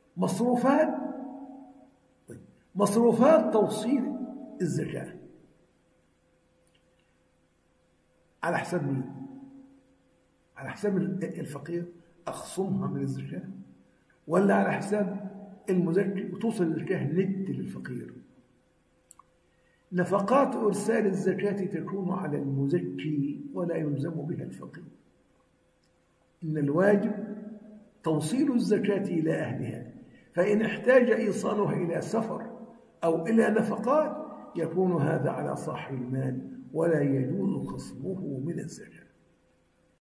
مصروفات. مصروفات توصيل الزكاة على حساب مين؟ على حساب الفقير أخصمها من الزكاة، ولا على حساب المزكي وتوصل الزكاة نت للفقير؟ نفقات إرسال الزكاة تكون على المزكي ولا يلزم بها الفقير. إن الواجب توصيل الزكاة إلى أهلها، فإن احتاج إيصالها إلى سفر أو إلى نفقات يكون هذا على صاحب المال ولا يجوز خصمه من الزكاة.